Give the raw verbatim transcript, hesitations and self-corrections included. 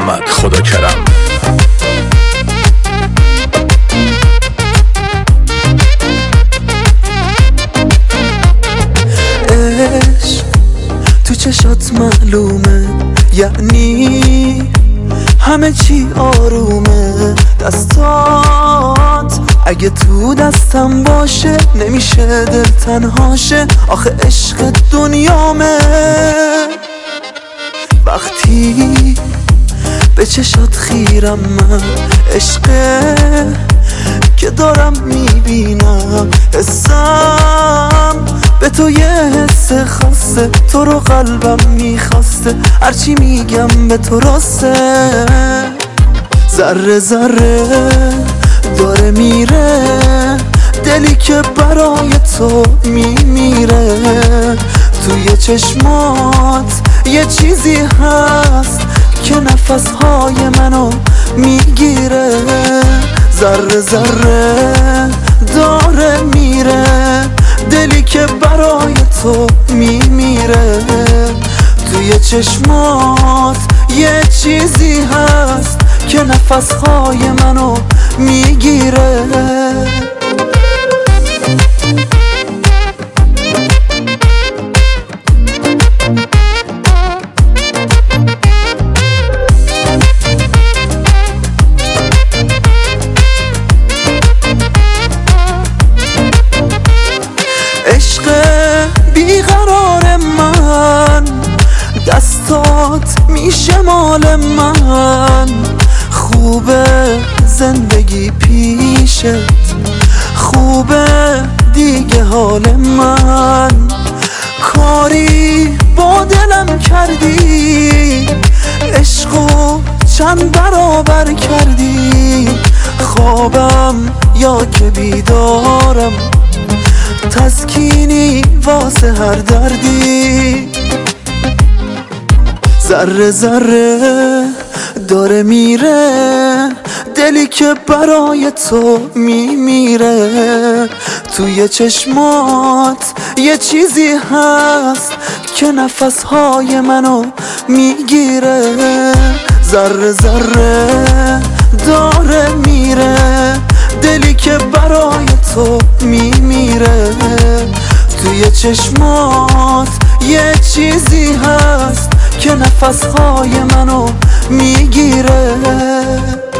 محمد خدا کرم. عشق تو چشات معلومه، یعنی همه چی آرومه. دستات اگه تو دستم باشه نمیشه دل تنهاشه، آخه عشق دنیامه. وقتی به چشات خیرم من، عشقه که دارم میبینم. حسم به تو یه حس خاصه، تو رو قلبم میخواسته، هرچی میگم به تو راسته. ذره ذره داره میره دلی که برای تو میمیره. توی چشمات یه چیزی هست که نفسهای منو میگیره. ذره ذره داره میره دلی که برای تو میمیره. توی چشمات یه چیزی هست که نفسهای منو میگیره. عشق بیقرار من، دستات میشه مال من. خوبه زندگی پیشت، خوبه دیگه حال من. کاری با دلم کردی، عشقو چند برابر کردی. خوابم یا که بیدارم، تسکینی واسه هر دردی. ذره ذره داره میره دلی که برای تو میمیره. توی چشمات یه چیزی هست که نفسهای منو میگیره. ذره ذره داره میره دلی که برای تو میمیره. توی چشمات یه چیزی هست که نفسهای منو میگیره.